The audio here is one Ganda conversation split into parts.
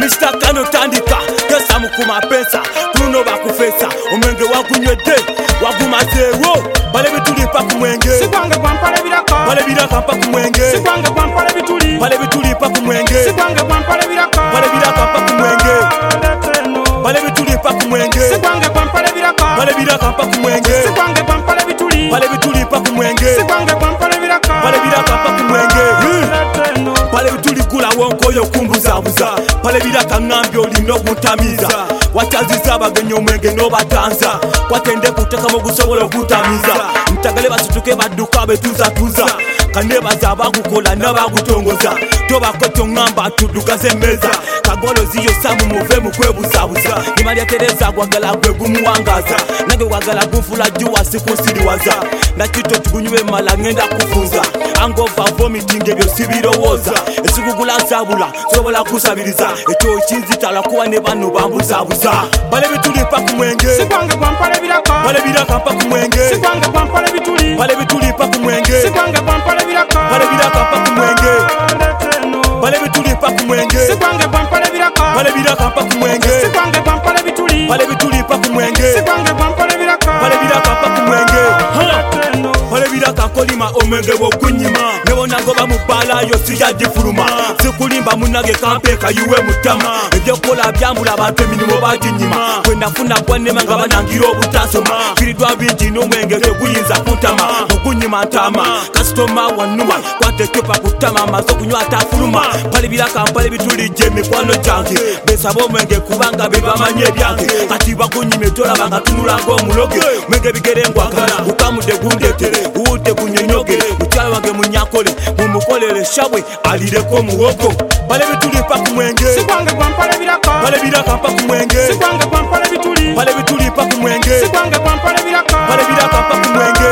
Mr. Kano tandika Kesa mukuma pesa Kuno bakufesa Omwenge wakunywedde Wagumazeewo Bale bituli pa ku mwenge Sikwange kwampale biraka Bale biraka pa ku mwenge Sikwange kwampale bituli Bale bituli pa ku mwenge Sikwange kwampale biraka Bale biraka pa ku mwenge Bale bituli pa ku mwenge Sikwange kwampale biraka Bale biraka pa ku mwenge Sikwange kwampale bituli Bale bituli pa ku mwenge Sikwange kwampale biraka Bale biraka pa ku mwenge Bale bituli gula wonkoyo kumbuzabuza Bale biraka ngambye olina okuntamiza Wachaziza abagenyi omwenge n'obatanza Kwatende kuteka mu gusobola okutamiza Mutagale basituke badduka betuza kanebaza abagukola n'abagutongoza tobako ngamba tuddukaze emmeeza kagolozi yosamu muve mu kwebuzabuza nimalya tereza gwagala gwe gumuwangaza nange wagala gunfula juwa sikusiriwaza nakito tugunywe mala ngenda kufunza angova vomiting ebyo sibirowooza esigugula nsabula sobola kusabiriza ekyo kinzitala kuba ne bano bambuzabuza bale bituli pa ku mwenge Sikwange kwampale biraka bale biraka pa ku mwenge Sikwange kwampale bituli bale bituli pa ku mwenge Sikwange kwampale biraka bale biraka pa ku mwenge bale bituli pa ku mwenge Sikwange kwampale biraka bale biraka pa ku mwenge Sikwange kwampale bituli bale bituli pa ku mwenge Sikwange kwampale biraka bale biraka pa ku mwenge bale biraka kolima omwenge wokunyima nebonagoba mu bbala yo sijagifuluma sikulimba munage kampeka yuwe mutama ebyokola byambula abantu emirimu baginyima kwenafuna gwanema nga banangira obutasoma firidwa bingi n'omwenge teguyinza kuntama ogunyima ntama kasitoma wanuma kwatekepa kutama amaze okunywa atafuluma bale biraka mpale bitulije emikwano gyange besaba omwenge kubanga be bamanyi ebyange kati bagunyime tolabanga tunulanga omuloge mwenge bigere ngwagala gukamudde gundetere uwudde gunyonyoge mukyala wange munyakole mumukolere shabwe alireko omuwogo bale bituli pa ku mwenge Sikwange kwampale biraka bale biraka pa ku mwenge Sikwange kwampale bituli bale bituli pa ku mwenge Sikwange kwampale biraka bale biraka pa ku mwenge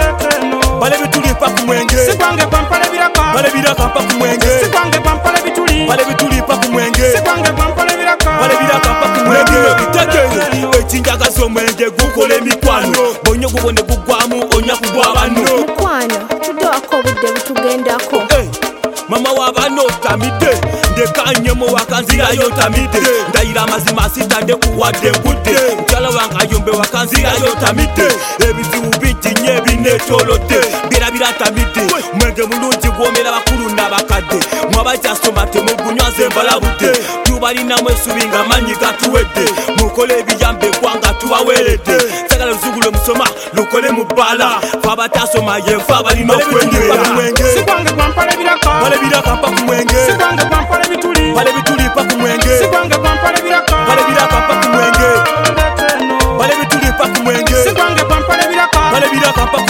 bale bituli pa ku mwenge Sikwange kwampale biraka bale biraka pa ku mwenge Sikwange kwampale bituli bale bituli pa ku mwenge Sikwange kwampale biraka bale biraka pa ku mwenge bitegere ekinjagaza omwenge gukola emikwano bonyo gubone gugwamu onya kugwa bano mukwano tudowako obudde butugendako mama wabano otamidde ndekanyemo wakanzirayo otamidde ndayira amazima sitande kuwadde ngudde mukyala wange ayombe wakanzirayo otamidde ebizibu bingi nnyo ebinetolodde birabira atamidde mwenge mulungi gwomera bakulu n'abakadde mwabakyasoma temugunywaze mbalabudde tubalinamu esubi nga manyi gatuwedde mukole ebiyambe eggwanga tubaweeredde sagala luzugule musoma lukole mu bbala fe abatasoma yenfe abalina okwenywera Sikwange kwampale biraka bale biraka pa ku mwenge Sikwange kwampale bituli bale bituli pa ku mwenge Sikwange kwampale biraka bale biraka pa ku mwenge bale bituli pa ku mwenge Sikwange kwampale biraka bale biraka pa ku